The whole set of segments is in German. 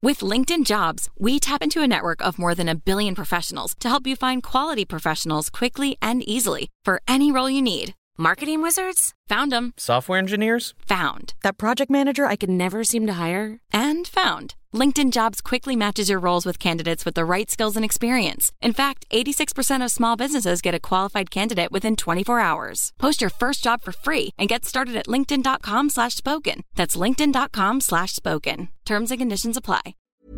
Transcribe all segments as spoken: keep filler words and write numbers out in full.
With LinkedIn Jobs, we tap into a network of more than a billion professionals to help you find quality professionals quickly and easily for any role you need. Marketing wizards? Found them. Software engineers? Found. That project manager I could never seem to hire? And found. LinkedIn Jobs quickly matches your roles with candidates with the right skills and experience. In fact, eighty-six percent of small businesses get a qualified candidate within twenty-four hours. Post your first job for free and get started at linkedin.com slash spoken. That's linkedin.com slash spoken. Terms and conditions apply.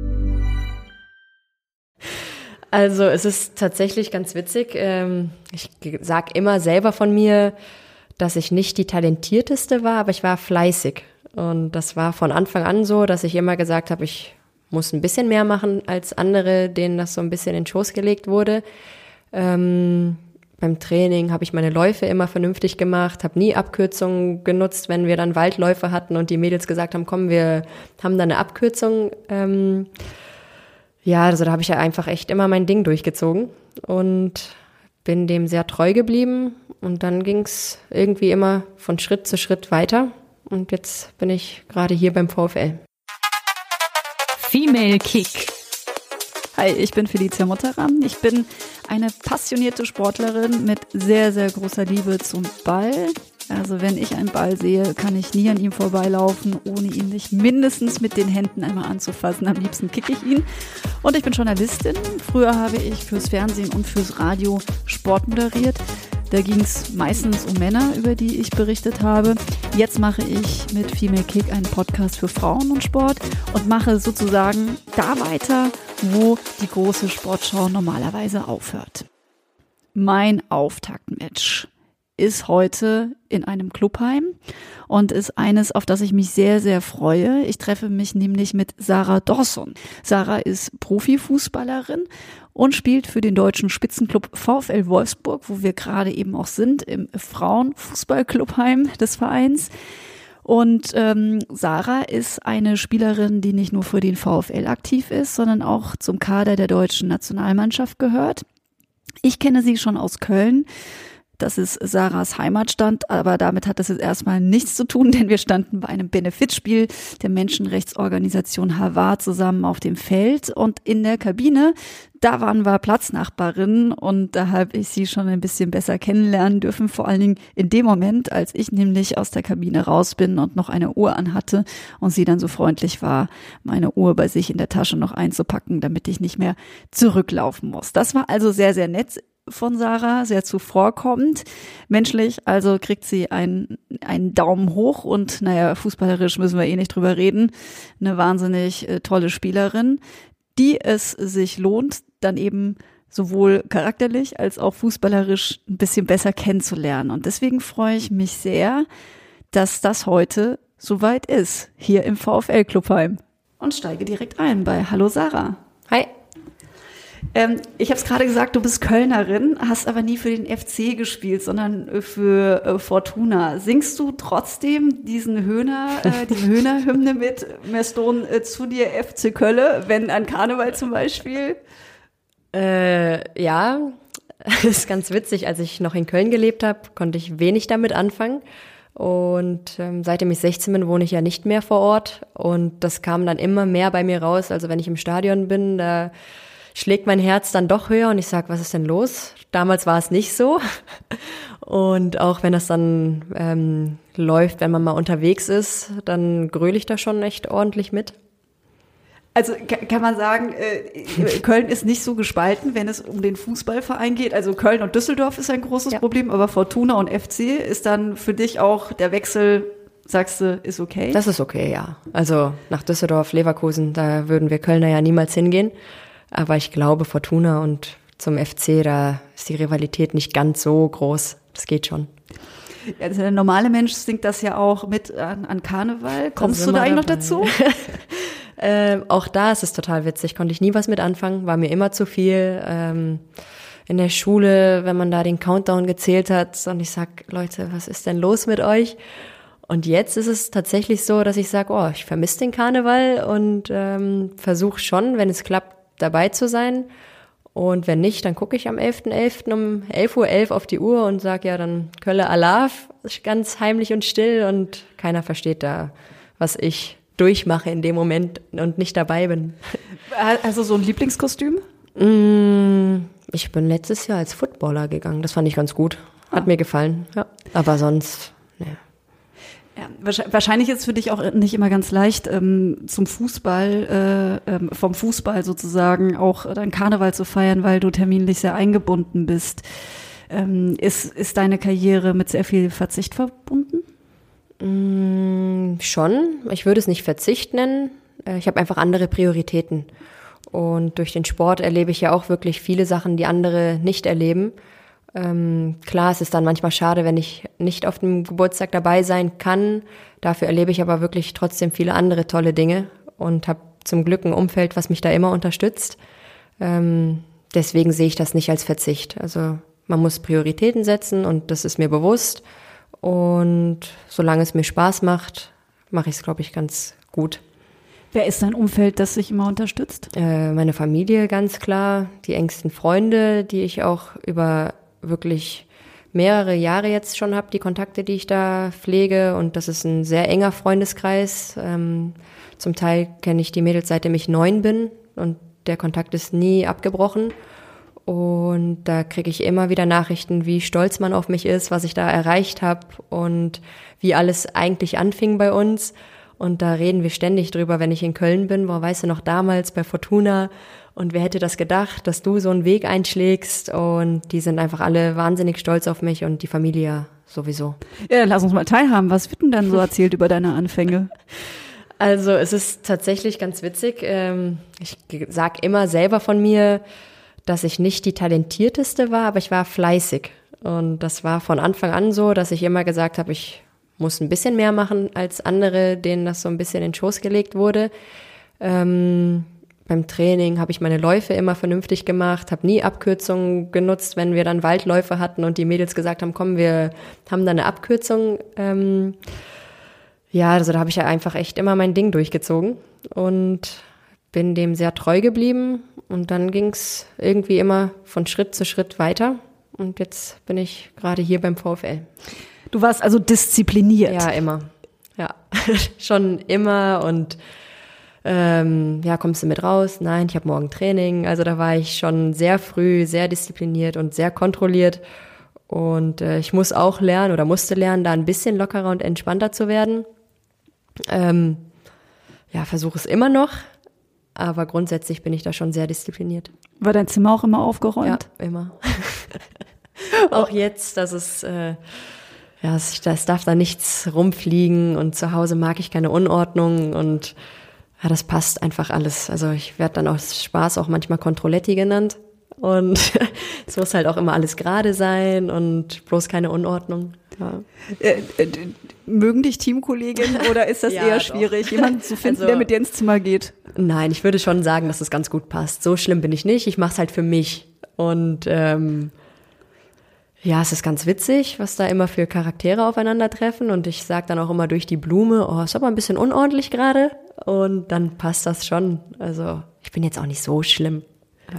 Also es ist tatsächlich ganz witzig. Ich sage immer selber von mir, dass ich nicht die Talentierteste war, aber ich war fleißig. Und das war von Anfang an so, dass ich immer gesagt habe, ich muss ein bisschen mehr machen als andere, denen das so ein bisschen in den Schoß gelegt wurde. Ähm, beim Training habe ich meine Läufe immer vernünftig gemacht, habe nie Abkürzungen genutzt, wenn wir dann Waldläufe hatten und die Mädels gesagt haben, komm, wir haben da eine Abkürzung. Ähm, ja, also da habe ich ja einfach echt immer mein Ding durchgezogen und bin dem sehr treu geblieben. Und dann ging es irgendwie immer von Schritt zu Schritt weiter. Und jetzt bin ich gerade hier beim VfL. Female Kick. Hi, ich bin Felicia Mutterer. Ich bin eine passionierte Sportlerin mit sehr, sehr großer Liebe zum Ball. Also wenn ich einen Ball sehe, kann ich nie an ihm vorbeilaufen, ohne ihn nicht mindestens mit den Händen einmal anzufassen. Am liebsten kicke ich ihn. Und ich bin Journalistin. Früher habe ich fürs Fernsehen und fürs Radio Sport moderiert. Da ging es meistens um Männer, über die ich berichtet habe. Jetzt mache ich mit Female Kick einen Podcast für Frauen und Sport und mache sozusagen da weiter, wo die große Sportschau normalerweise aufhört. Mein Auftaktmatch ist heute in einem Clubheim und ist eines, auf das ich mich sehr, sehr freue. Ich treffe mich nämlich mit Sarah Dawson. Sarah ist Profifußballerin und spielt für den deutschen Spitzenclub VfL Wolfsburg, wo wir gerade eben auch sind, im Frauenfußballclubheim des Vereins. Und ähm, Sarah ist eine Spielerin, die nicht nur für den VfL aktiv ist, sondern auch zum Kader der deutschen Nationalmannschaft gehört. Ich kenne sie schon aus Köln. Das ist Sarahs Heimatstadt, aber damit hat das jetzt erstmal nichts zu tun, denn wir standen bei einem Benefizspiel der Menschenrechtsorganisation Havar zusammen auf dem Feld und in der Kabine, da waren wir Platznachbarinnen und da habe ich sie schon ein bisschen besser kennenlernen dürfen, vor allen Dingen in dem Moment, als ich nämlich aus der Kabine raus bin und noch eine Uhr anhatte und sie dann so freundlich war, meine Uhr bei sich in der Tasche noch einzupacken, damit ich nicht mehr zurücklaufen muss. Das war also sehr, sehr nett von Sarah, sehr zuvorkommend. Menschlich, also kriegt sie einen, einen Daumen hoch und naja, fußballerisch müssen wir eh nicht drüber reden. Eine wahnsinnig äh, tolle Spielerin, die es sich lohnt, dann eben sowohl charakterlich als auch fußballerisch ein bisschen besser kennenzulernen. Und deswegen freue ich mich sehr, dass das heute soweit ist, hier im VfL Clubheim. Und steige direkt ein bei Hallo Sarah. Hi. Ähm, ich habe es gerade gesagt, du bist Kölnerin, hast aber nie für den F C gespielt, sondern für äh, Fortuna. Singst du trotzdem diesen Höhner, äh, diese Höhner-Hymne mit Meston äh, zu dir F C Kölle, wenn an Karneval zum Beispiel? Äh, ja, das ist ganz witzig. Als ich noch in Köln gelebt habe, konnte ich wenig damit anfangen. Und ähm, seitdem ich sechzehn bin, wohne ich ja nicht mehr vor Ort. Und das kam dann immer mehr bei mir raus. Also wenn ich im Stadion bin, da schlägt mein Herz dann doch höher und ich sag, was ist denn los? Damals war es nicht so. Und auch wenn das dann ähm, läuft, wenn man mal unterwegs ist, dann gröle ich da schon echt ordentlich mit. Also kann man sagen, äh, Köln ist nicht so gespalten, wenn es um den Fußballverein geht. Also Köln und Düsseldorf ist ein großes ja. Problem, aber Fortuna und F C ist dann für dich auch der Wechsel, sagst du, ist okay? Das ist okay, ja. Also nach Düsseldorf, Leverkusen, da würden wir Kölner ja niemals hingehen. Aber ich glaube, Fortuna und zum F C, da ist die Rivalität nicht ganz so groß. Das geht schon. Ja, der normale Mensch singt das ja auch mit an, an Karneval. Kommst du da eigentlich noch dazu? äh, auch da ist es total witzig. Konnte ich nie was mit anfangen. War mir immer zu viel. Ähm, in der Schule, wenn man da den Countdown gezählt hat und ich sag, Leute, was ist denn los mit euch? Und jetzt ist es tatsächlich so, dass ich sage, oh, ich vermisse den Karneval und ähm, versuche schon, wenn es klappt, dabei zu sein. Und wenn nicht, dann gucke ich am elften elften um elf Uhr elf auf die Uhr und sage ja dann Kölle Alaf, ganz heimlich und still und keiner versteht da, was ich durchmache in dem Moment und nicht dabei bin. Also so ein Lieblingskostüm? Mm, ich bin letztes Jahr als Footballer gegangen. Das fand ich ganz gut. Hat ah. mir gefallen. Ja. Aber sonst, ne. Ja, wahrscheinlich ist es für dich auch nicht immer ganz leicht, ähm, zum Fußball, äh, ähm, vom Fußball sozusagen auch dein Karneval zu feiern, weil du terminlich sehr eingebunden bist. Ähm, ist, ist deine Karriere mit sehr viel Verzicht verbunden? Mm, schon. Ich würde es nicht Verzicht nennen. Ich habe einfach andere Prioritäten. Und durch den Sport erlebe ich ja auch wirklich viele Sachen, die andere nicht erleben. Ähm, klar, es ist dann manchmal schade, wenn ich nicht auf dem Geburtstag dabei sein kann. Dafür erlebe ich aber wirklich trotzdem viele andere tolle Dinge und habe zum Glück ein Umfeld, was mich da immer unterstützt. Ähm, deswegen sehe ich das nicht als Verzicht. Also man muss Prioritäten setzen und das ist mir bewusst. Und solange es mir Spaß macht, mache ich es, glaube ich, ganz gut. Wer ist dein Umfeld, das sich immer unterstützt? Äh, meine Familie, ganz klar. Die engsten Freunde, die ich auch über wirklich mehrere Jahre jetzt schon habe, die Kontakte, die ich da pflege. Und das ist ein sehr enger Freundeskreis. Ähm, zum Teil kenne ich die Mädels, seitdem ich neun bin. Und der Kontakt ist nie abgebrochen. Und da kriege ich immer wieder Nachrichten, wie stolz man auf mich ist, was ich da erreicht habe und wie alles eigentlich anfing bei uns. Und da reden wir ständig drüber, wenn ich in Köln bin. Boah, weißt du noch, damals bei Fortuna, und wer hätte das gedacht, dass du so einen Weg einschlägst? Und die sind einfach alle wahnsinnig stolz auf mich und die Familie sowieso. Ja, dann lass uns mal teilhaben. Was wird denn dann so erzählt über deine Anfänge? Also es ist tatsächlich ganz witzig. Ich sage immer selber von mir, dass ich nicht die Talentierteste war, aber ich war fleißig. Und das war von Anfang an so, dass ich immer gesagt habe, ich muss ein bisschen mehr machen als andere, denen das so ein bisschen in den Schoß gelegt wurde. Ähm, beim Training habe ich meine Läufe immer vernünftig gemacht, habe nie Abkürzungen genutzt, wenn wir dann Waldläufe hatten und die Mädels gesagt haben, komm, wir haben da eine Abkürzung. Ähm, ja, also da habe ich ja einfach echt immer mein Ding durchgezogen und bin dem sehr treu geblieben. Und dann ging es irgendwie immer von Schritt zu Schritt weiter. Und jetzt bin ich gerade hier beim VfL. Du warst also diszipliniert? Ja, immer. Ja, schon immer. Und ähm, ja, kommst du mit raus? Nein, ich habe morgen Training. Also da war ich schon sehr früh, sehr diszipliniert und sehr kontrolliert. Und äh, ich muss auch lernen oder musste lernen, da ein bisschen lockerer und entspannter zu werden. Ähm, ja, versuche es immer noch. Aber grundsätzlich bin ich da schon sehr diszipliniert. War dein Zimmer auch immer aufgeräumt? Ja, immer. Auch jetzt, dass es, äh, ja, es, es darf da nichts rumfliegen und zu Hause mag ich keine Unordnung und ja, das passt einfach alles. Also ich werde dann aus Spaß auch manchmal Controletti genannt und es muss halt auch immer alles gerade sein und bloß keine Unordnung. Ja. Äh, äh, mögen dich Teamkolleginnen oder ist das ja, eher schwierig, doch. Jemanden zu finden, also, der mit dir ins Zimmer geht? Nein, ich würde schon sagen, dass es ganz gut passt. So schlimm bin ich nicht. Ich mache es halt für mich. Und ähm, ja, es ist ganz witzig, was da immer für Charaktere aufeinandertreffen. Und ich sage dann auch immer durch die Blume, oh, ist aber ein bisschen unordentlich gerade. Und dann passt das schon. Also ich bin jetzt auch nicht so schlimm. Ja.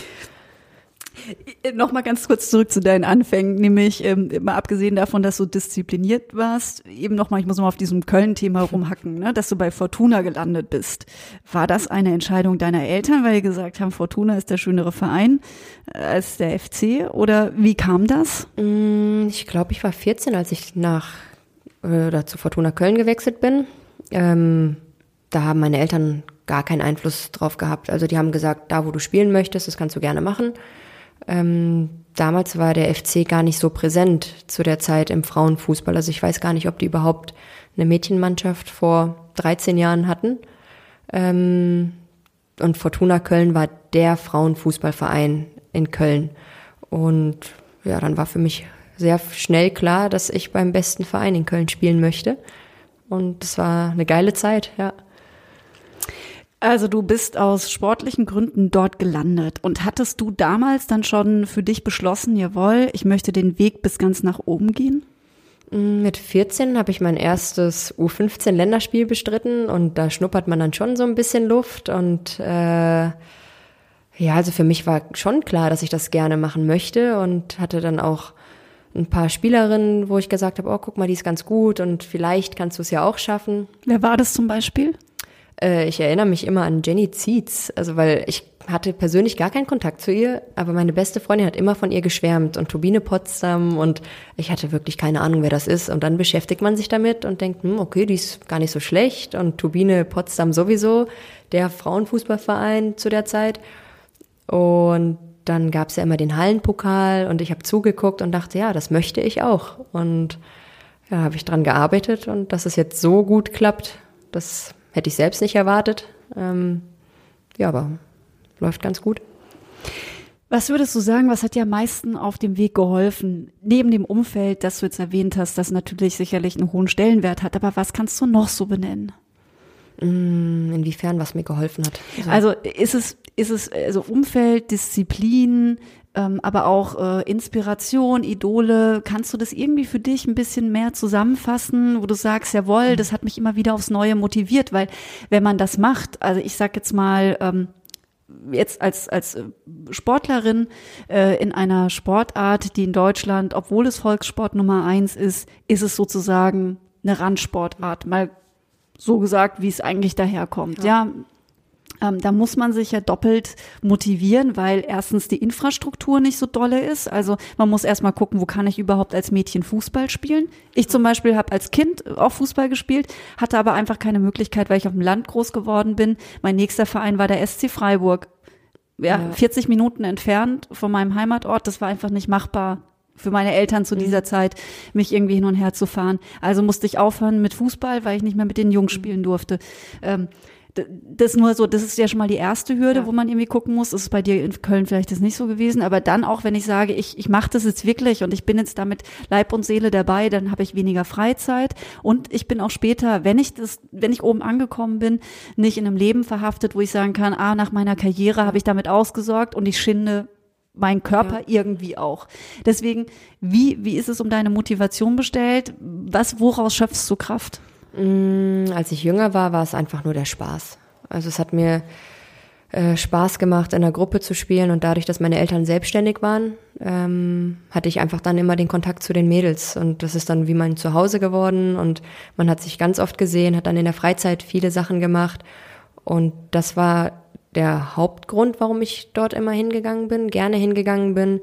Nochmal ganz kurz zurück zu deinen Anfängen, nämlich ähm, mal abgesehen davon, dass du diszipliniert warst, eben nochmal, ich muss nochmal auf diesem Köln-Thema rumhacken, ne, dass du bei Fortuna gelandet bist. War das eine Entscheidung deiner Eltern, weil die gesagt haben, Fortuna ist der schönere Verein als der F C, oder wie kam das? Ich glaube, ich war vierzehn, als ich nach oder zu Fortuna Köln gewechselt bin. Ähm, da haben meine Eltern gar keinen Einfluss drauf gehabt. Also die haben gesagt, da wo du spielen möchtest, das kannst du gerne machen. Ähm, damals war der F C gar nicht so präsent zu der Zeit im Frauenfußball. Also ich weiß gar nicht, ob die überhaupt eine Mädchenmannschaft vor dreizehn Jahren hatten. Ähm, und Fortuna Köln war der Frauenfußballverein in Köln. Und ja, dann war für mich sehr schnell klar, dass ich beim besten Verein in Köln spielen möchte. Und das war eine geile Zeit, ja. Also du bist aus sportlichen Gründen dort gelandet. Und hattest du damals dann schon für dich beschlossen, jawohl, ich möchte den Weg bis ganz nach oben gehen? Mit vierzehn habe ich mein erstes U fünfzehn Länderspiel bestritten und da schnuppert man dann schon so ein bisschen Luft. Und äh, ja, also für mich war schon klar, dass ich das gerne machen möchte und hatte dann auch ein paar Spielerinnen, wo ich gesagt habe, oh, guck mal, die ist ganz gut und vielleicht kannst du es ja auch schaffen. Wer war das zum Beispiel? Äh, ich erinnere mich immer an Jenny Zietz, also weil ich hatte persönlich gar keinen Kontakt zu ihr, aber meine beste Freundin hat immer von ihr geschwärmt und Turbine Potsdam und ich hatte wirklich keine Ahnung, wer das ist und dann beschäftigt man sich damit und denkt, hm, okay, die ist gar nicht so schlecht und Turbine Potsdam sowieso, der Frauenfußballverein zu der Zeit und dann gab's ja immer den Hallenpokal und ich habe zugeguckt und dachte, ja, das möchte ich auch und ja, habe ich dran gearbeitet und dass es jetzt so gut klappt, das hätte ich selbst nicht erwartet, ähm, ja, aber läuft ganz gut. Was würdest du sagen, was hat dir am meisten auf dem Weg geholfen? Neben dem Umfeld, das du jetzt erwähnt hast, das natürlich sicherlich einen hohen Stellenwert hat, aber was kannst du noch so benennen? Inwiefern, was mir geholfen hat? Also, also ist es, ist es also Umfeld, Disziplin, ähm, aber auch äh, Inspiration, Idole. Kannst du das irgendwie für dich ein bisschen mehr zusammenfassen, wo du sagst, jawohl, das hat mich immer wieder aufs Neue motiviert, weil wenn man das macht, also ich sag jetzt mal, ähm, jetzt als als Sportlerin äh, in einer Sportart, die in Deutschland, obwohl es Volkssport Nummer eins ist, ist es sozusagen eine Randsportart, mal so gesagt, wie es eigentlich daherkommt. Ja, ja ähm, da muss man sich ja doppelt motivieren, weil erstens die Infrastruktur nicht so dolle ist. Also man muss erstmal gucken, wo kann ich überhaupt als Mädchen Fußball spielen. Ich zum Beispiel habe als Kind auch Fußball gespielt, hatte aber einfach keine Möglichkeit, weil ich auf dem Land groß geworden bin. Mein nächster Verein war der S C Freiburg. Ja, ja. vierzig Minuten entfernt von meinem Heimatort. Das war einfach nicht machbar für meine Eltern zu dieser mhm. Zeit, mich irgendwie hin und her zu fahren. Also musste ich aufhören mit Fußball, weil ich nicht mehr mit den Jungs spielen durfte. Ähm, das nur so, das ist ja schon mal die erste Hürde, ja. wo man irgendwie gucken muss. Das ist bei dir in Köln vielleicht das nicht so gewesen, aber dann auch, wenn ich sage, ich ich mache das jetzt wirklich und ich bin jetzt damit Leib und Seele dabei, dann habe ich weniger Freizeit und ich bin auch später, wenn ich das, wenn ich oben angekommen bin, nicht in einem Leben verhaftet, wo ich sagen kann, ah, nach meiner Karriere habe ich damit ausgesorgt und ich schinde meinen Körper ja. irgendwie auch. Deswegen, wie wie ist es um deine Motivation bestellt? Was, woraus schöpfst du Kraft? Als ich jünger war, war es einfach nur der Spaß. Also es hat mir äh, Spaß gemacht, in einer Gruppe zu spielen und dadurch, dass meine Eltern selbstständig waren, ähm, hatte ich einfach dann immer den Kontakt zu den Mädels und das ist dann wie mein Zuhause geworden und man hat sich ganz oft gesehen, hat dann in der Freizeit viele Sachen gemacht und das war der Hauptgrund, warum ich dort immer hingegangen bin, gerne hingegangen bin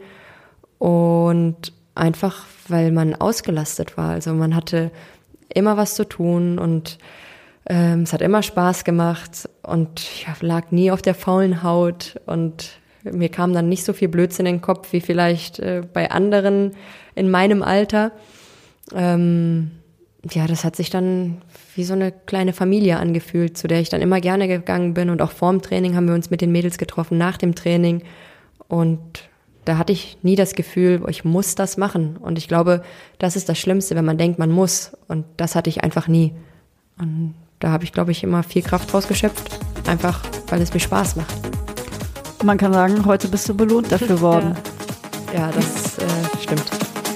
und einfach, weil man ausgelastet war. Also man hatte immer was zu tun und ähm, es hat immer Spaß gemacht und ich lag nie auf der faulen Haut und mir kam dann nicht so viel Blödsinn in den Kopf wie vielleicht äh, bei anderen in meinem Alter. Ähm, ja, das hat sich dann wie so eine kleine Familie angefühlt, zu der ich dann immer gerne gegangen bin und auch vorm Training haben wir uns mit den Mädels getroffen, nach dem Training und da hatte ich nie das Gefühl, ich muss das machen. Und ich glaube, das ist das Schlimmste, wenn man denkt, man muss. Und das hatte ich einfach nie. Und da habe ich, glaube ich, immer viel Kraft rausgeschöpft. Einfach, weil es mir Spaß macht. Man kann sagen, heute bist du belohnt dafür worden. Ja, ja das äh, stimmt.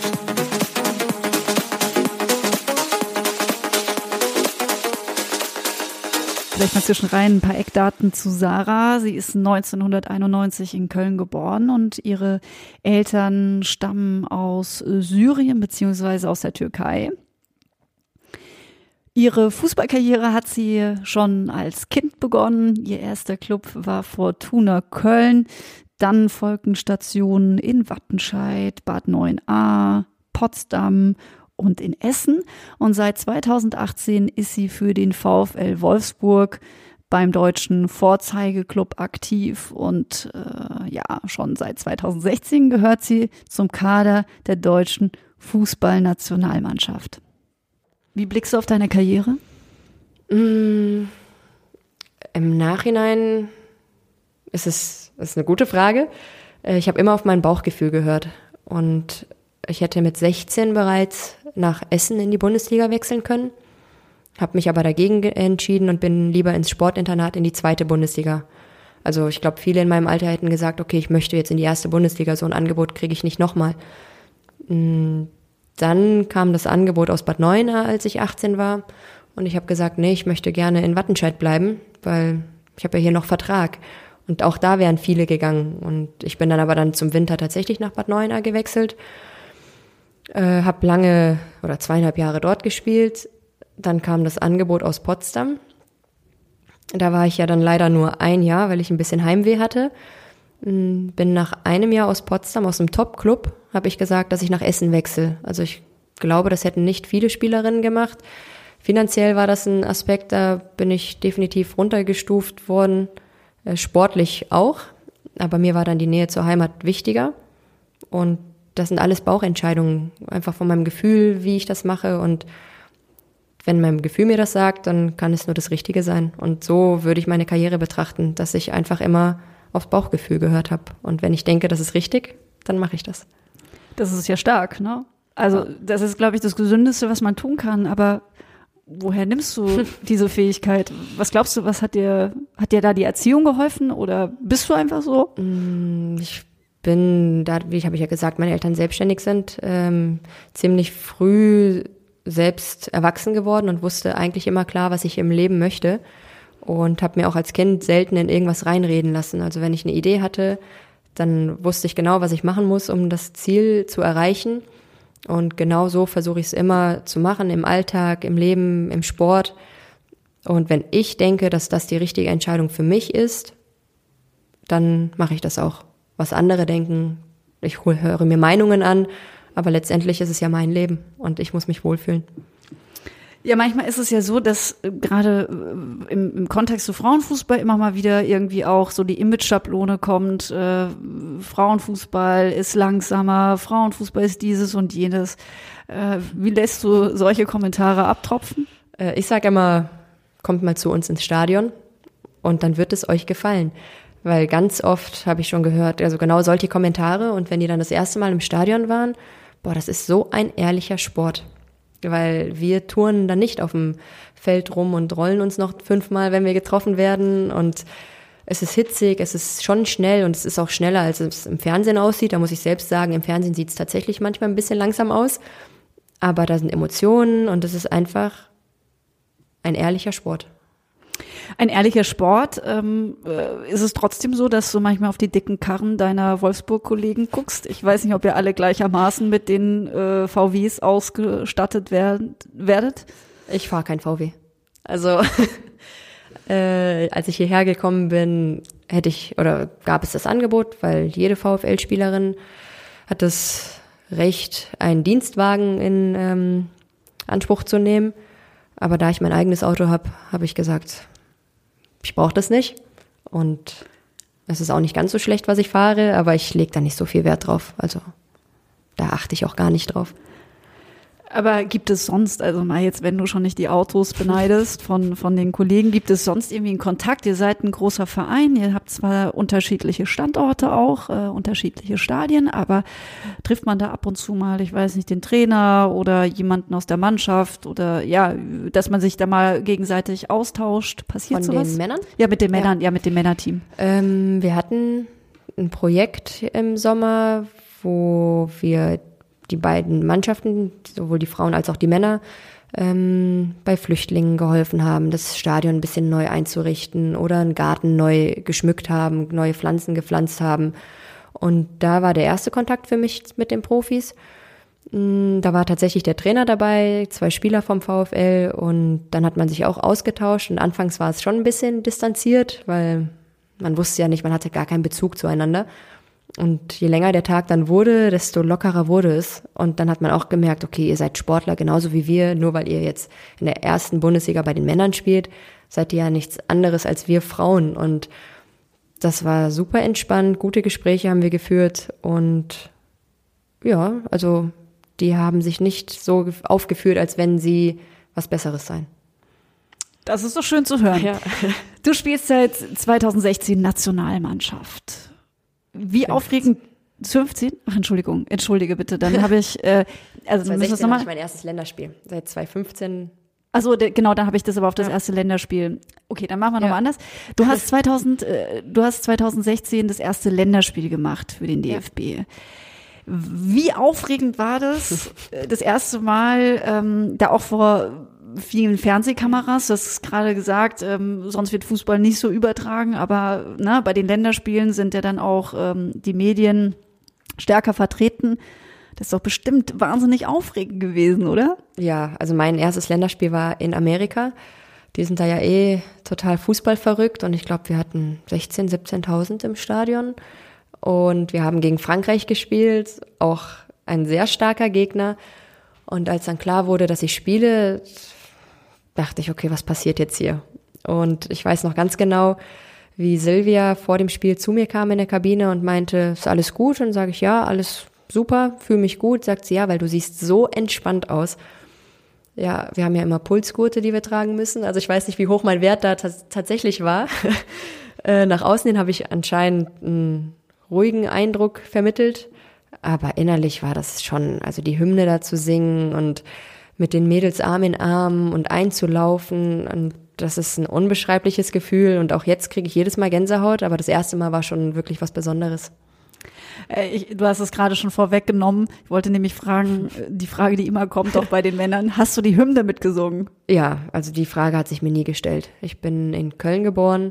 Vielleicht mal zwischen rein ein paar Eckdaten zu Sarah. Sie ist neunzehnhunderteinundneunzig in Köln geboren und ihre Eltern stammen aus Syrien beziehungsweise aus der Türkei. Ihre Fußballkarriere hat sie schon als Kind begonnen. Ihr erster Club war Fortuna Köln. Dann folgten Stationen in Wattenscheid, Bad Neuenahr, Potsdam und in Essen. Und seit zweitausendachtzehn ist sie für den VfL Wolfsburg beim deutschen Vorzeigeklub aktiv. Und äh, ja, schon seit zweitausendsechzehn gehört sie zum Kader der deutschen Fußballnationalmannschaft. Wie blickst du auf deine Karriere? Mm, Im Nachhinein ist es ist eine gute Frage. Ich habe immer auf mein Bauchgefühl gehört. Und ich hätte mit sechzehn bereits nach Essen in die Bundesliga wechseln können, habe mich aber dagegen entschieden und bin lieber ins Sportinternat in die zweite Bundesliga. Also ich glaube, viele in meinem Alter hätten gesagt, okay, ich möchte jetzt in die erste Bundesliga, so ein Angebot kriege ich nicht nochmal. Dann kam das Angebot aus Bad Neuenahr, als ich achtzehn war und ich habe gesagt, nee, ich möchte gerne in Wattenscheid bleiben, weil ich habe ja hier noch Vertrag. Und auch da wären viele gegangen und ich bin dann aber dann zum Winter tatsächlich nach Bad Neuenahr gewechselt. Äh, habe lange oder zweieinhalb Jahre dort gespielt. Dann kam das Angebot aus Potsdam. Da war ich ja dann leider nur ein Jahr, weil ich ein bisschen Heimweh hatte. Bin nach einem Jahr aus Potsdam, aus dem Top-Club, habe ich gesagt, dass ich nach Essen wechsle. Also ich glaube, das hätten nicht viele Spielerinnen gemacht. Finanziell war das ein Aspekt, da bin ich definitiv runtergestuft worden, äh, sportlich auch. Aber mir war dann die Nähe zur Heimat wichtiger. Und das sind alles Bauchentscheidungen, einfach von meinem Gefühl, wie ich das mache. Und wenn mein Gefühl mir das sagt, dann kann es nur das Richtige sein. Und so würde ich meine Karriere betrachten, dass ich einfach immer aufs Bauchgefühl gehört habe. Und wenn ich denke, das ist richtig, dann mache ich das. Das ist ja stark, ne? Also das ist, glaube ich, das Gesündeste, was man tun kann. Aber woher nimmst du diese Fähigkeit? Was glaubst du, was hat dir, hat dir da die Erziehung geholfen oder bist du einfach so? Ich bin, da, wie ich habe ich ja gesagt, meine Eltern selbstständig sind, ähm, ziemlich früh selbst erwachsen geworden und wusste eigentlich immer klar, was ich im Leben möchte und habe mir auch als Kind selten in irgendwas reinreden lassen. Also wenn ich eine Idee hatte, dann wusste ich genau, was ich machen muss, um das Ziel zu erreichen. Und genau so versuche ich es immer zu machen, im Alltag, im Leben, im Sport. Und wenn ich denke, dass das die richtige Entscheidung für mich ist, dann mache ich das auch. Was andere denken, ich höre mir Meinungen an, aber letztendlich ist es ja mein Leben und ich muss mich wohlfühlen. Ja, manchmal ist es ja so, dass äh, gerade äh, im, im Kontext zu Frauenfußball immer mal wieder irgendwie auch so die Image-Schablone kommt. Äh, Frauenfußball ist langsamer, Frauenfußball ist dieses und jenes. Äh, wie lässt du solche Kommentare abtropfen? Äh, ich sage immer, kommt mal zu uns ins Stadion und dann wird es euch gefallen. Weil ganz oft habe ich schon gehört, also genau solche Kommentare und wenn die dann das erste Mal im Stadion waren, boah, das ist so ein ehrlicher Sport. Weil wir turnen dann nicht auf dem Feld rum und rollen uns noch fünfmal, wenn wir getroffen werden. Und es ist hitzig, es ist schon schnell und es ist auch schneller, als es im Fernsehen aussieht. Da muss ich selbst sagen, im Fernsehen sieht es tatsächlich manchmal ein bisschen langsam aus. Aber da sind Emotionen und es ist einfach ein ehrlicher Sport. Ein ehrlicher Sport. Ähm, äh, ist es trotzdem so, dass du manchmal auf die dicken Karren deiner Wolfsburg-Kollegen guckst? Ich weiß nicht, ob ihr alle gleichermaßen mit den äh, V Ws ausgestattet werden, werdet. Ich fahre kein V W. Also äh, als ich hierher gekommen bin, hätte ich oder gab es das Angebot, weil jede VfL-Spielerin hat das Recht, einen Dienstwagen in ähm, Anspruch zu nehmen. Aber da ich mein eigenes Auto habe, habe ich gesagt, ich brauche das nicht. Und es ist auch nicht ganz so schlecht, was ich fahre, aber ich lege da nicht so viel Wert drauf. Also da achte ich auch gar nicht drauf. Aber gibt es sonst, also mal jetzt, wenn du schon nicht die Autos beneidest von von den Kollegen, gibt es sonst irgendwie einen Kontakt? Ihr seid ein großer Verein, ihr habt zwar unterschiedliche Standorte auch, äh, unterschiedliche Stadien, aber trifft man da ab und zu mal, ich weiß nicht, den Trainer oder jemanden aus der Mannschaft oder ja, dass man sich da mal gegenseitig austauscht? Passiert sowas? Von den Männern? Ja, mit den Männern, ja, ja mit dem Männerteam. Ähm, wir hatten ein Projekt im Sommer, wo wir die beiden Mannschaften, sowohl die Frauen als auch die Männer, ähm, bei Flüchtlingen geholfen haben, das Stadion ein bisschen neu einzurichten oder einen Garten neu geschmückt haben, neue Pflanzen gepflanzt haben. Und da war der erste Kontakt für mich mit den Profis. Da war tatsächlich der Trainer dabei, zwei Spieler vom VfL und dann hat man sich auch ausgetauscht. Und anfangs war es schon ein bisschen distanziert, weil man wusste ja nicht, man hatte gar keinen Bezug zueinander. Und je länger der Tag dann wurde, desto lockerer wurde es. Und dann hat man auch gemerkt, okay, ihr seid Sportler genauso wie wir. Nur weil ihr jetzt in der ersten Bundesliga bei den Männern spielt, seid ihr ja nichts anderes als wir Frauen. Und das war super entspannt, gute Gespräche haben wir geführt. Und ja, also die haben sich nicht so aufgeführt, als wenn sie was Besseres seien. Das ist doch schön zu hören. Ja. Du spielst seit zweitausendsechzehn Nationalmannschaft. Wie fünfzehn. Aufregend, fünfzehn? Ach, Entschuldigung, entschuldige bitte, dann habe ich, äh, also zweitausendsechzehn hatte ich mein erstes Länderspiel, seit zweitausendfünfzehn. Achso, genau, dann habe ich das aber auf das ja. erste Länderspiel. Okay, dann machen wir nochmal ja. anders. Du hast zweitausend, äh, du hast zweitausendsechzehn das erste Länderspiel gemacht für den D F B. Ja. Wie aufregend war das, das erste Mal, ähm, da auch vor vielen Fernsehkameras, du hast es gerade gesagt, ähm, sonst wird Fußball nicht so übertragen, aber ne, bei den Länderspielen sind ja dann auch ähm, die Medien stärker vertreten. Das ist doch bestimmt wahnsinnig aufregend gewesen, oder? Ja, also mein erstes Länderspiel war in Amerika. Die sind da ja eh total fußballverrückt und ich glaube, wir hatten sechzehntausend, siebzehntausend im Stadion. Und wir haben gegen Frankreich gespielt, auch ein sehr starker Gegner. Und als dann klar wurde, dass ich spiele, dachte ich, okay, was passiert jetzt hier? Und ich weiß noch ganz genau, wie Silvia vor dem Spiel zu mir kam in der Kabine und meinte, ist alles gut? Und dann sage ich, ja, alles super, fühle mich gut. Sagt sie, ja, weil du siehst so entspannt aus. Ja, wir haben ja immer Pulsgurte, die wir tragen müssen. Also ich weiß nicht, wie hoch mein Wert da t- tatsächlich war. äh, nach außen hin habe ich anscheinend einen ruhigen Eindruck vermittelt. Aber innerlich war das schon, also die Hymne da zu singen und mit den Mädels Arm in Arm und einzulaufen. Und das ist ein unbeschreibliches Gefühl. Und auch jetzt kriege ich jedes Mal Gänsehaut. Aber das erste Mal war schon wirklich was Besonderes. Ich, du hast es gerade schon vorweggenommen. Ich wollte nämlich fragen, die Frage, die immer kommt, auch bei den Männern, hast du die Hymne mitgesungen? Ja, also die Frage hat sich mir nie gestellt. Ich bin in Köln geboren,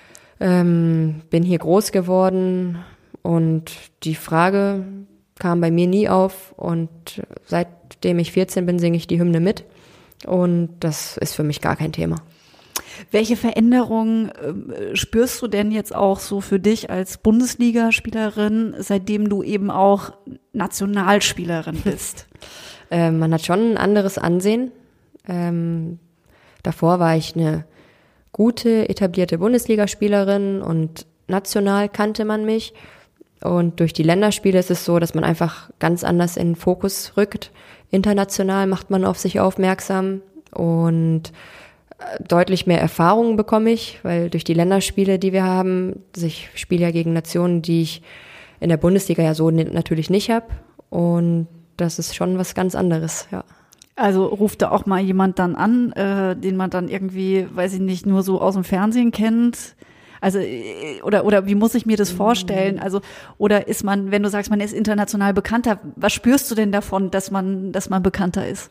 ähm, bin hier groß geworden und die Frage kam bei mir nie auf. Und seitdem ich vierzehn bin, singe ich die Hymne mit. Und das ist für mich gar kein Thema. Welche Veränderungen äh, spürst du denn jetzt auch so für dich als Bundesligaspielerin, seitdem du eben auch Nationalspielerin bist? äh, man hat schon ein anderes Ansehen. Ähm, davor war ich eine gute, etablierte Bundesligaspielerin und national kannte man mich. Und durch die Länderspiele ist es so, dass man einfach ganz anders in den Fokus rückt. International macht man auf sich aufmerksam und deutlich mehr Erfahrungen bekomme ich, weil durch die Länderspiele, die wir haben, ich spiele ja gegen Nationen, die ich in der Bundesliga ja so natürlich nicht habe. Und das ist schon was ganz anderes, ja. Also ruft da auch mal jemand dann an, äh, den man dann irgendwie, weiß ich nicht, nur so aus dem Fernsehen kennt? Also oder oder wie muss ich mir das vorstellen? Also oder ist man, wenn du sagst, man ist international bekannter, was spürst du denn davon, dass man dass man bekannter ist?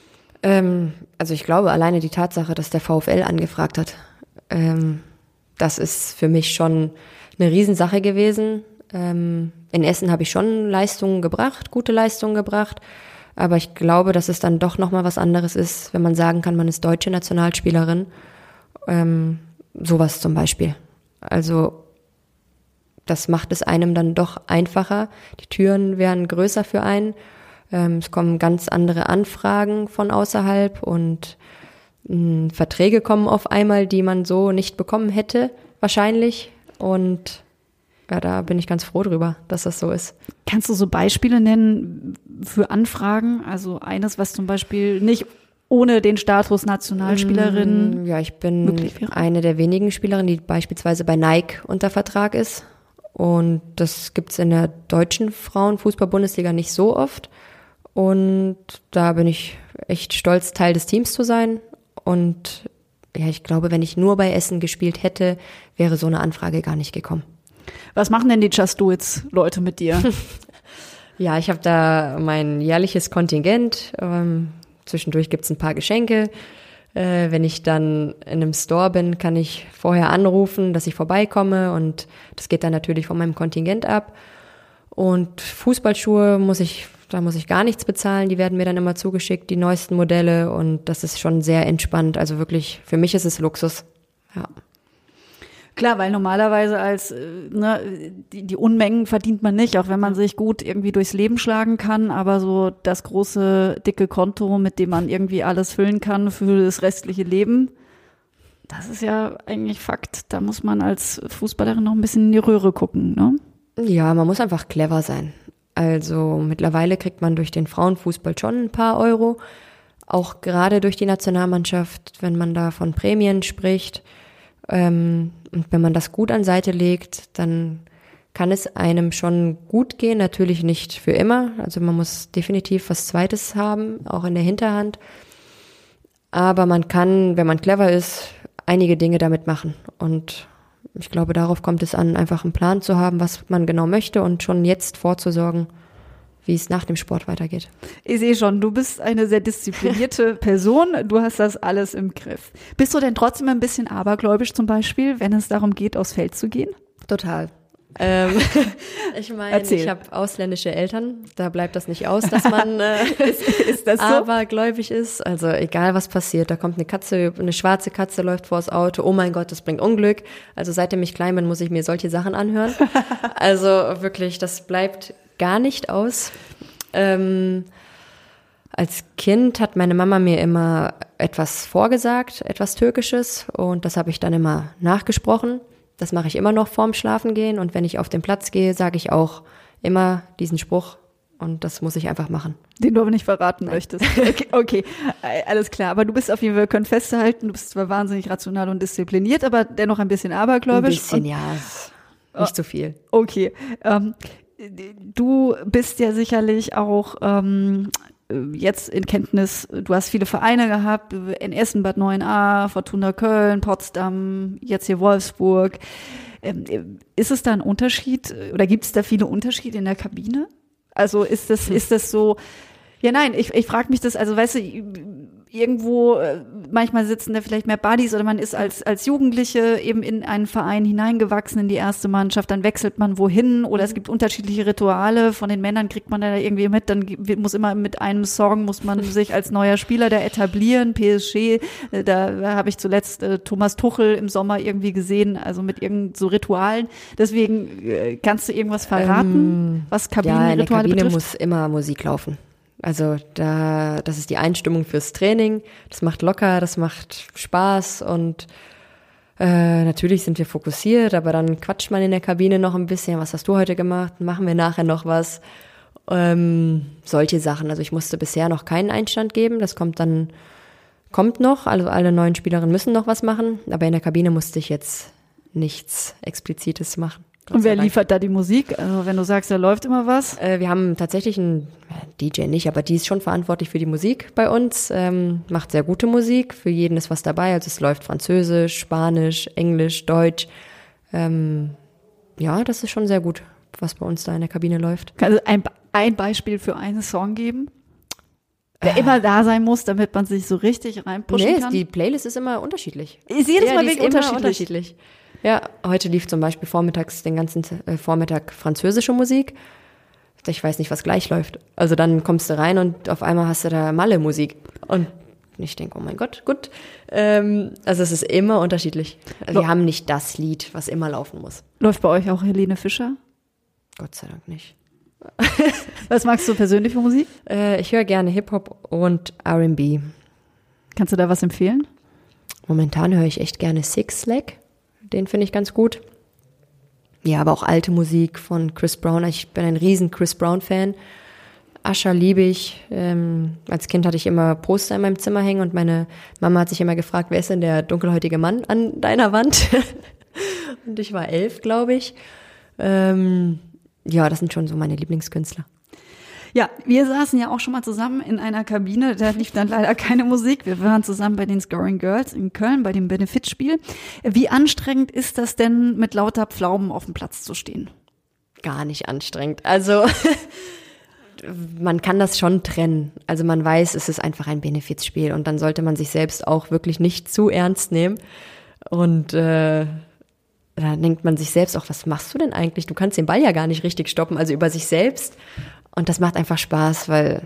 Ähm, also ich glaube, alleine die Tatsache, dass der VfL angefragt hat, ähm, das ist für mich schon eine Riesensache gewesen. Ähm, in Essen habe ich schon Leistungen gebracht, gute Leistungen gebracht, aber ich glaube, dass es dann doch nochmal was anderes ist, wenn man sagen kann, man ist deutsche Nationalspielerin. Ähm, sowas zum Beispiel. Also das macht es einem dann doch einfacher. Die Türen werden größer für einen. Ähm, es kommen ganz andere Anfragen von außerhalb und mh, Verträge kommen auf einmal, die man so nicht bekommen hätte, wahrscheinlich. Und ja, da bin ich ganz froh drüber, dass das so ist. Kannst du so Beispiele nennen für Anfragen? Also eines, was zum Beispiel nicht ohne den Status Nationalspielerin Ja, ich bin eine der wenigen Spielerinnen, die beispielsweise bei Nike unter Vertrag ist. Und das gibt's in der deutschen Frauenfußball-Bundesliga nicht so oft. Und da bin ich echt stolz, Teil des Teams zu sein. Und ja, ich glaube, wenn ich nur bei Essen gespielt hätte, wäre so eine Anfrage gar nicht gekommen. Was machen denn die Just Do It's Leute mit dir? Ja, ich habe da mein jährliches Kontingent. Ähm, zwischendurch gibt's ein paar Geschenke. Äh, wenn ich dann in einem Store bin, kann ich vorher anrufen, dass ich vorbeikomme. Und das geht dann natürlich von meinem Kontingent ab. Und Fußballschuhe muss ich, da muss ich gar nichts bezahlen. Die werden mir dann immer zugeschickt, die neuesten Modelle. Und das ist schon sehr entspannt. Also wirklich, für mich ist es Luxus. Ja. Klar, weil normalerweise als ne, die, die Unmengen verdient man nicht, auch wenn man sich gut irgendwie durchs Leben schlagen kann, aber so das große, dicke Konto, mit dem man irgendwie alles füllen kann für das restliche Leben, das ist ja eigentlich Fakt. Da muss man als Fußballerin noch ein bisschen in die Röhre gucken, ne? Ja, man muss einfach clever sein. Also mittlerweile kriegt man durch den Frauenfußball schon ein paar Euro, auch gerade durch die Nationalmannschaft, wenn man da von Prämien spricht. Ähm, und wenn man das gut an Seite legt, dann kann es einem schon gut gehen, natürlich nicht für immer. Also man muss definitiv was Zweites haben, auch in der Hinterhand. Aber man kann, wenn man clever ist, einige Dinge damit machen. Und ich glaube, darauf kommt es an, einfach einen Plan zu haben, was man genau möchte und schon jetzt vorzusorgen, wie es nach dem Sport weitergeht. Ich sehe schon, du bist eine sehr disziplinierte Person, du hast das alles im Griff. Bist du denn trotzdem ein bisschen abergläubisch zum Beispiel, wenn es darum geht, aufs Feld zu gehen? Total. Ähm, ich meine, ich habe ausländische Eltern, da bleibt das nicht aus, dass man äh, ist, ist das so? abergläubig ist. Also egal, was passiert, da kommt eine Katze, eine schwarze Katze läuft vors Auto, oh mein Gott, das bringt Unglück. Also seitdem ich klein bin, muss ich mir solche Sachen anhören. Also wirklich, das bleibt gar nicht aus. Ähm, Als Kind hat meine Mama mir immer etwas vorgesagt, etwas Türkisches, und das habe ich dann immer nachgesprochen. Das mache ich immer noch vorm Schlafengehen, und wenn ich auf den Platz gehe, sage ich auch immer diesen Spruch, und das muss ich einfach machen. Den du aber nicht verraten Nein. möchtest. Okay, okay, alles klar. Aber du bist auf jeden Fall, wir können festhalten, du bist zwar wahnsinnig rational und diszipliniert, aber dennoch ein bisschen abergläubisch. Ein bisschen, ja, nicht zu viel. Okay, ähm, du bist ja sicherlich auch ähm, jetzt in Kenntnis, du hast viele Vereine gehabt, in Essen, Bad Neuenahr, Fortuna Köln, Potsdam, jetzt hier Wolfsburg. Ist es da ein Unterschied oder gibt es da viele Unterschiede in der Kabine? Also ist das, ist das so, ja nein, ich, ich frage mich das, also weißt du, irgendwo, manchmal sitzen da vielleicht mehr Buddies oder man ist als als Jugendliche eben in einen Verein hineingewachsen, in die erste Mannschaft, dann wechselt man wohin oder es gibt unterschiedliche Rituale, von den Männern kriegt man da irgendwie mit, dann muss immer mit einem Song, muss man sich als neuer Spieler da etablieren, P S G, da habe ich zuletzt äh, Thomas Tuchel im Sommer irgendwie gesehen, also mit irgend so Ritualen, deswegen äh, kannst du irgendwas verraten, ähm, was Kabinenrituale betrifft? Ja, in der Kabine betrifft? muss immer Musik laufen. Also da, das ist die Einstimmung fürs Training. Das macht locker, das macht Spaß und äh, natürlich sind wir fokussiert, aber dann quatscht man in der Kabine noch ein bisschen. Was hast du heute gemacht? Machen wir nachher noch was? Ähm, solche Sachen. Also ich musste bisher noch keinen Einstand geben. Das kommt dann, kommt noch. Also alle neuen Spielerinnen müssen noch was machen. Aber in der Kabine musste ich jetzt nichts Explizites machen. Und wer liefert da die Musik? Also wenn du sagst, da läuft immer was? Äh, wir haben tatsächlich einen D J nicht, aber die ist schon verantwortlich für die Musik bei uns. Ähm, macht sehr gute Musik. Für jeden ist was dabei. Also es läuft Französisch, Spanisch, Englisch, Deutsch. Ähm, ja, das ist schon sehr gut, was bei uns da in der Kabine läuft. Kannst du ein, ein Beispiel für einen Song geben? Der äh. immer da sein muss, damit man sich so richtig reinpushen nee, kann? Nee, die Playlist ist immer unterschiedlich. Ist jedes ja, Mal die wirklich ist immer unterschiedlich. unterschiedlich. Ja, heute lief zum Beispiel vormittags den ganzen äh, Vormittag französische Musik. Ich weiß nicht, was gleich läuft. Also dann kommst du rein und auf einmal hast du da Malle-Musik. Und ich denke, oh mein Gott, gut. Ähm, also es ist immer unterschiedlich. Also wir haben nicht das Lied, was immer laufen muss. Läuft bei euch auch Helene Fischer? Gott sei Dank nicht. Was magst du persönlich für Musik? Äh, ich höre gerne Hip-Hop und R and B. Kannst du da was empfehlen? Momentan höre ich echt gerne Six Leg. Den finde ich ganz gut. Ja, aber auch alte Musik von Chris Brown. Ich bin ein riesen Chris Brown-Fan. Usher liebe ich. Ähm, als Kind hatte ich immer Poster in meinem Zimmer hängen und meine Mama hat sich immer gefragt, wer ist denn der dunkelhäutige Mann an deiner Wand? Und ich war elf, glaube ich. Ähm, ja, das sind schon so meine Lieblingskünstler. Ja, wir saßen ja auch schon mal zusammen in einer Kabine, da lief dann leider keine Musik. Wir waren zusammen bei den Scoring Girls in Köln bei dem Benefitspiel. Wie anstrengend ist das denn, mit lauter Pflaumen auf dem Platz zu stehen? Gar nicht anstrengend. Also man kann das schon trennen. Also man weiß, es ist einfach ein Benefizspiel und dann sollte man sich selbst auch wirklich nicht zu ernst nehmen. Und äh, da denkt man sich selbst auch, was machst du denn eigentlich? Du kannst den Ball ja gar nicht richtig stoppen, also über sich selbst. Und das macht einfach Spaß, weil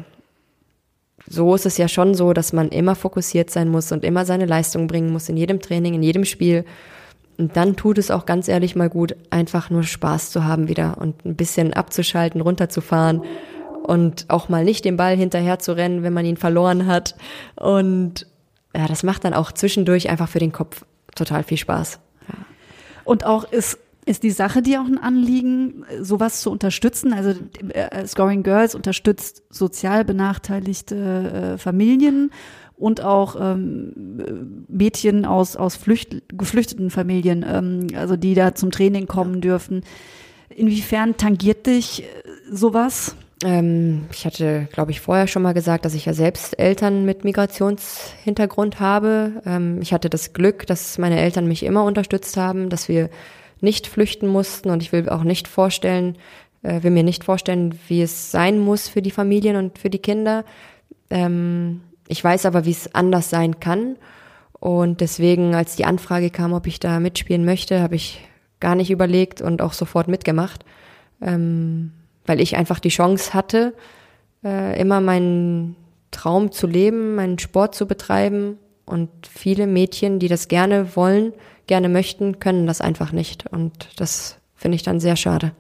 so ist es ja schon so, dass man immer fokussiert sein muss und immer seine Leistung bringen muss in jedem Training, in jedem Spiel. Und dann tut es auch ganz ehrlich mal gut, einfach nur Spaß zu haben wieder und ein bisschen abzuschalten, runterzufahren und auch mal nicht den Ball hinterher zu rennen, wenn man ihn verloren hat. Und ja, das macht dann auch zwischendurch einfach für den Kopf total viel Spaß. Ja. Und auch ist Ist die Sache dir auch ein Anliegen, sowas zu unterstützen? Also äh, Scoring Girls unterstützt sozial benachteiligte äh, Familien und auch ähm, Mädchen aus aus Flücht, geflüchteten Familien, ähm, also die da zum Training kommen dürfen. Inwiefern tangiert dich sowas? Ähm, ich hatte, glaube ich, vorher schon mal gesagt, dass ich ja selbst Eltern mit Migrationshintergrund habe. Ähm, ich hatte das Glück, dass meine Eltern mich immer unterstützt haben, dass wir nicht flüchten mussten und ich will auch nicht vorstellen, äh, will mir nicht vorstellen, wie es sein muss für die Familien und für die Kinder. Ähm, ich weiß aber, wie es anders sein kann und deswegen, als die Anfrage kam, ob ich da mitspielen möchte, habe ich gar nicht überlegt und auch sofort mitgemacht, ähm, weil ich einfach die Chance hatte, äh, immer meinen Traum zu leben, meinen Sport zu betreiben. Und viele Mädchen, die das gerne wollen, gerne möchten, können das einfach nicht. Und das finde ich dann sehr schade.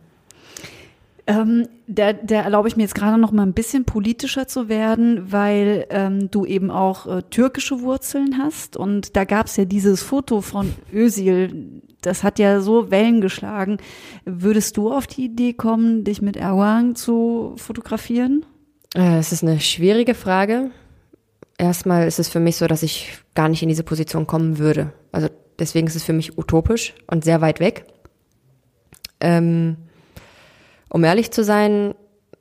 Ähm, da, da erlaube ich mir jetzt gerade noch mal ein bisschen politischer zu werden, weil ähm, du eben auch äh, türkische Wurzeln hast. Und da gab es ja dieses Foto von Özil, das hat ja so Wellen geschlagen. Würdest du auf die Idee kommen, dich mit Erdogan zu fotografieren? Äh, es ist eine schwierige Frage. Erstmal ist es für mich so, dass ich gar nicht in diese Position kommen würde. Also deswegen ist es für mich utopisch und sehr weit weg. Ähm, um ehrlich zu sein,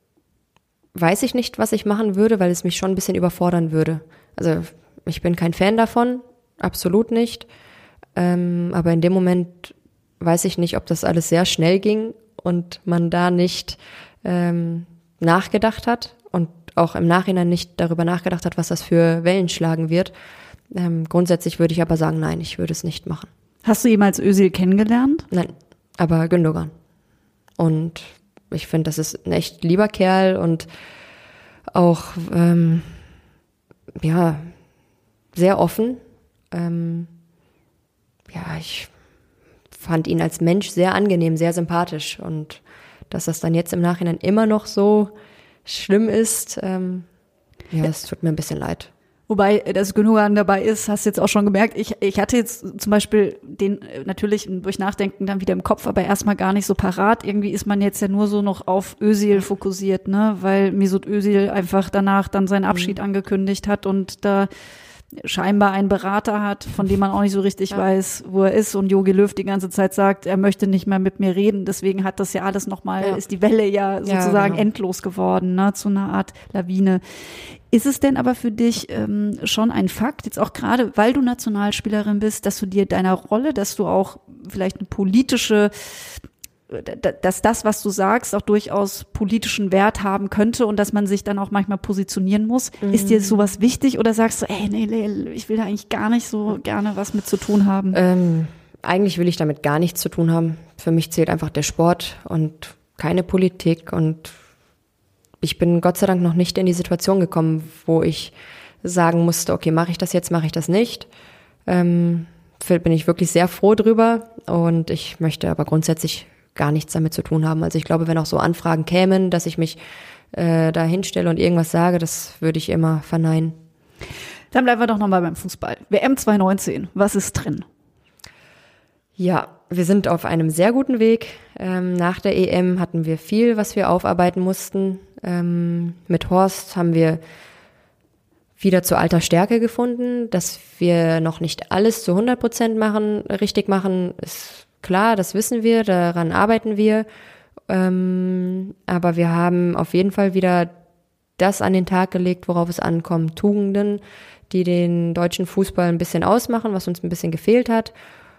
weiß ich nicht, was ich machen würde, weil es mich schon ein bisschen überfordern würde. Also ich bin kein Fan davon, absolut nicht. Ähm, aber in dem Moment weiß ich nicht, ob das alles sehr schnell ging und man da nicht ähm, nachgedacht hat und auch im Nachhinein nicht darüber nachgedacht hat, was das für Wellen schlagen wird. Ähm, grundsätzlich würde ich aber sagen, nein, ich würde es nicht machen. Hast du jemals Özil kennengelernt? Nein, aber Gündogan. Und ich finde, das ist ein echt lieber Kerl und auch, ähm, ja, sehr offen. Ähm, ja, ich fand ihn als Mensch sehr angenehm, sehr sympathisch. Und dass das dann jetzt im Nachhinein immer noch so schlimm ist, ähm, ja, es tut mir ein bisschen leid. Wobei, dass Gündogan dabei ist, hast du jetzt auch schon gemerkt. Ich, ich hatte jetzt zum Beispiel den natürlich durch Nachdenken dann wieder im Kopf, aber erstmal gar nicht so parat. Irgendwie ist man jetzt ja nur so noch auf Özil fokussiert, ne, weil Mesut Özil einfach danach dann seinen Abschied mhm. angekündigt hat und da scheinbar einen Berater hat, von dem man auch nicht so richtig ja. weiß, wo er ist, und Jogi Löw die ganze Zeit sagt, er möchte nicht mehr mit mir reden, deswegen hat das ja alles nochmal, ja. ist die Welle ja sozusagen ja, genau. endlos geworden, ne, zu einer Art Lawine. Ist es denn aber für dich ähm, schon ein Fakt, jetzt auch gerade, weil du Nationalspielerin bist, dass du dir deiner Rolle, dass du auch vielleicht eine politische, dass das, was du sagst, auch durchaus politischen Wert haben könnte und dass man sich dann auch manchmal positionieren muss. Mhm. Ist dir sowas wichtig oder sagst du, ey, nee, nee, ich will da eigentlich gar nicht so gerne was mit zu tun haben? Ähm, eigentlich will ich damit gar nichts zu tun haben. Für mich zählt einfach der Sport und keine Politik, und ich bin Gott sei Dank noch nicht in die Situation gekommen, wo ich sagen musste, okay, mache ich das jetzt, mache ich das nicht. Ähm, bin ich wirklich sehr froh drüber, und ich möchte aber grundsätzlich gar nichts damit zu tun haben. Also ich glaube, wenn auch so Anfragen kämen, dass ich mich äh, da hinstelle und irgendwas sage, das würde ich immer verneinen. Dann bleiben wir doch nochmal beim Fußball. W M zwanzig neunzehn, was ist drin? Ja, wir sind auf einem sehr guten Weg. Ähm, nach der E M hatten wir viel, was wir aufarbeiten mussten. Ähm, mit Horst haben wir wieder zu alter Stärke gefunden. Dass wir noch nicht alles zu hundert Prozent machen, richtig machen, ist klar, das wissen wir, daran arbeiten wir. Ähm, aber wir haben auf jeden Fall wieder das an den Tag gelegt, worauf es ankommt. Tugenden, die den deutschen Fußball ein bisschen ausmachen, was uns ein bisschen gefehlt hat.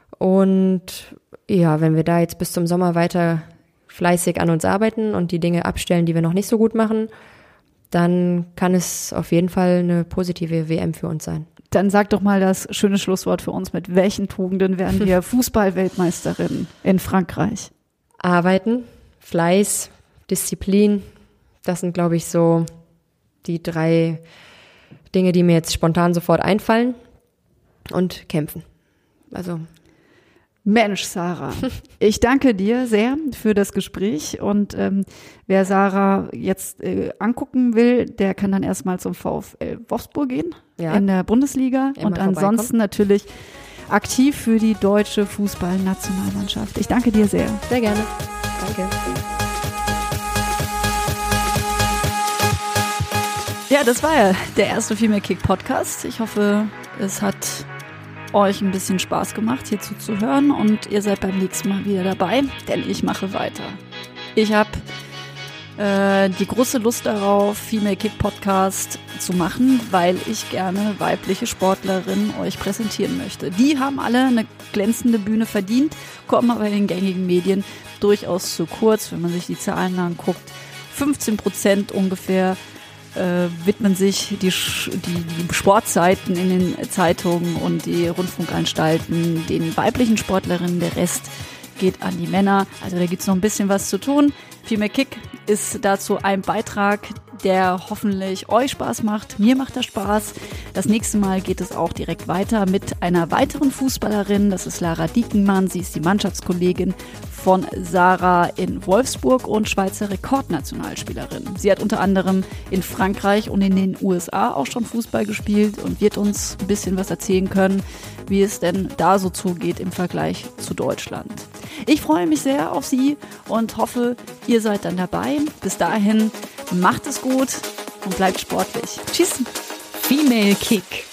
Und ja, wenn wir da jetzt bis zum Sommer weiter fleißig an uns arbeiten und die Dinge abstellen, die wir noch nicht so gut machen, dann kann es auf jeden Fall eine positive W M für uns sein. Dann sag doch mal das schöne Schlusswort für uns. Mit welchen Tugenden werden wir Fußball-Weltmeisterin in Frankreich? Arbeiten, Fleiß, Disziplin. Das sind, glaube ich, so die drei Dinge, die mir jetzt spontan sofort einfallen. Und kämpfen. Also Mensch, Sarah, ich danke dir sehr für das Gespräch, und ähm, wer Sarah jetzt äh, angucken will, der kann dann erstmal zum VfL Wolfsburg gehen, ja, in der Bundesliga, und ansonsten natürlich aktiv für die deutsche Fußballnationalmannschaft. Ich danke dir sehr. Sehr gerne. Danke. Ja, das war ja der erste Female Kick Podcast. Ich hoffe, es hat euch ein bisschen Spaß gemacht, hier zuzuhören, und ihr seid beim nächsten Mal wieder dabei, denn ich mache weiter. Ich habe äh, die große Lust darauf, Female Kick Podcast zu machen, weil ich gerne weibliche Sportlerinnen euch präsentieren möchte. Die haben alle eine glänzende Bühne verdient, kommen aber in den gängigen Medien durchaus zu kurz, wenn man sich die Zahlen anguckt. fünfzehn Prozent ungefähr Äh, widmen sich die, die, die Sportseiten in den Zeitungen und die Rundfunkanstalten den weiblichen Sportlerinnen. Der Rest geht an die Männer. Also da gibt's noch ein bisschen was zu tun. Female Kick ist dazu ein Beitrag, der hoffentlich euch Spaß macht. Mir macht das Spaß. Das nächste Mal geht es auch direkt weiter mit einer weiteren Fußballerin. Das ist Lara Diekenmann. Sie ist die Mannschaftskollegin von Sarah in Wolfsburg und Schweizer Rekordnationalspielerin. Sie hat unter anderem in Frankreich und in den U S A auch schon Fußball gespielt und wird uns ein bisschen was erzählen können, wie es denn da so zugeht im Vergleich zu Deutschland. Ich freue mich sehr auf Sie und hoffe, ihr seid dann dabei. Bis dahin, macht es gut und bleibt sportlich. Tschüss. Female Kick.